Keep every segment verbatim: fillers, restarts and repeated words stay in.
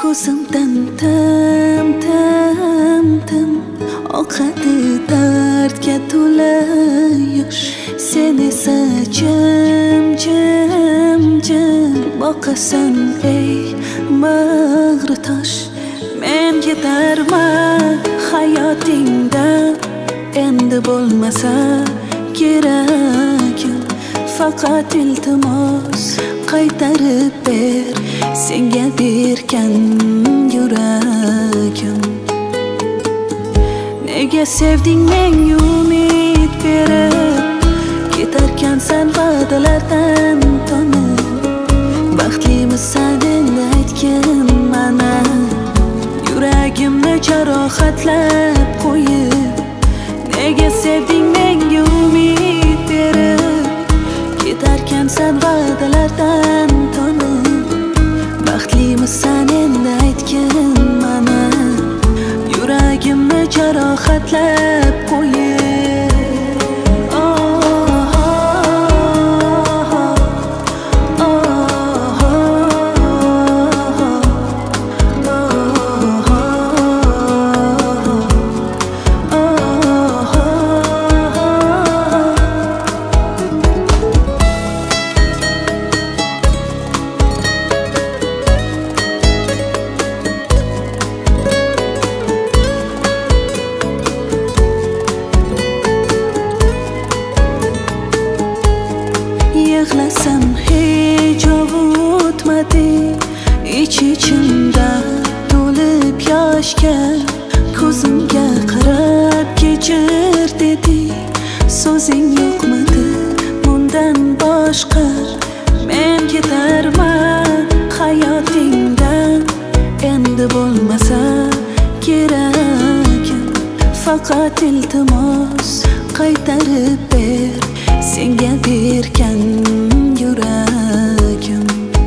ko'zimdan tim tim tim oqadi dardga to'la yosh. Sen esa jim jim jim boqasan ey bag'ri tosh. Men ketarman hayotingdan, endi bo'lmasa keragim. Faqat iltimos qaytarib ber senga bergan yuragim. Nega sevding menga umid berib, ketarkansan va'dalardan tonib. Baxtlimisan endi aytgin mana, yuragimni jarohatlab qo'yib. Nega sevding menga umid berib, ketarkansan va'dalardan tonib. Baxtlimisan endi aytgin mana, yuragimni jarohatlab qo'yib. Yig'lasam hech ovutmadi, ich-ichimda to'lib yoshga. Ko'zimga qarab kechir dedi, so'zing yo'qmidi bundan boshqa. Men ketarman hayotingdan, endi bo'lmasa keragim. Faqat iltimos qaytarib ber senga bergan yuragim.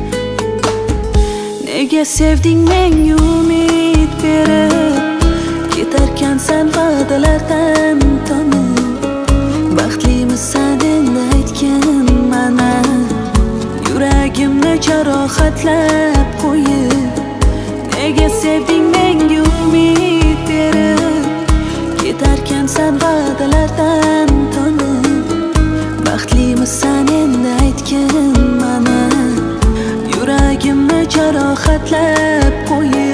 Nega sevding menga umid berib, ketarkansan va'dalardan tonib. Baxtlimisan endi aytgin mana, yuragimni jarohatlab qo'yib. Nega sevding menga umid berib, ketarkansan va'dalardan tonib. Baxtlimisan endi aytgin mana, yuragimni jarohatlab qo'yib.